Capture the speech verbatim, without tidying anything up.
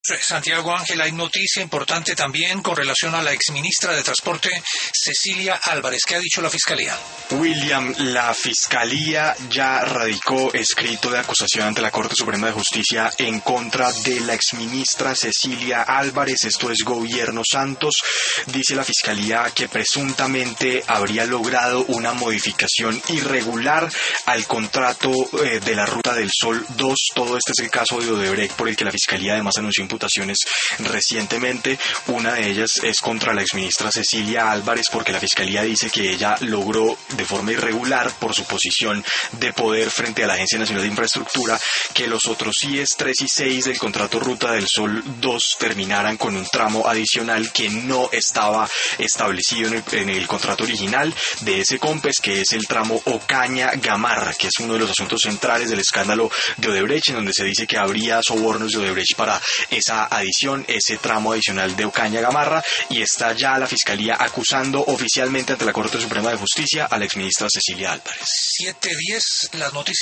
Santiago Ángel, hay noticia importante también con relación a la exministra de Transporte, Cecilia Álvarez. ¿Qué ha dicho la Fiscalía? William, la Fiscalía ya radicó escrito de acusación ante la Corte Suprema de Justicia en contra de la exministra Cecilia Álvarez. Esto es Gobierno Santos. Dice la Fiscalía que presuntamente habría logrado una modificación irregular al contrato eh, de la Ruta del Sol dos. Todo este es el caso de Odebrecht, por el que la Fiscalía además anunció imputaciones recientemente. Una de ellas es contra la exministra Cecilia Álvarez, porque la Fiscalía dice que ella logró de forma irregular, por su posición de poder frente a la Agencia Nacional de Infraestructura, que los otros C I E S tres y seis del contrato Ruta del Sol dos terminaran con un tramo adicional que no estaba establecido en el, en el contrato original de ese COMPES, que es el tramo Ocaña-Gamarra, que es uno de los asuntos centrales del escándalo de Odebrecht, en donde se dice que habría sobornos de Odebrecht para esa adición, ese tramo adicional de Ocaña-Gamarra, y está ya la Fiscalía acusando oficialmente ante la Corte Suprema de Justicia a la exministra Cecilia Álvarez. siete diez, las noticias.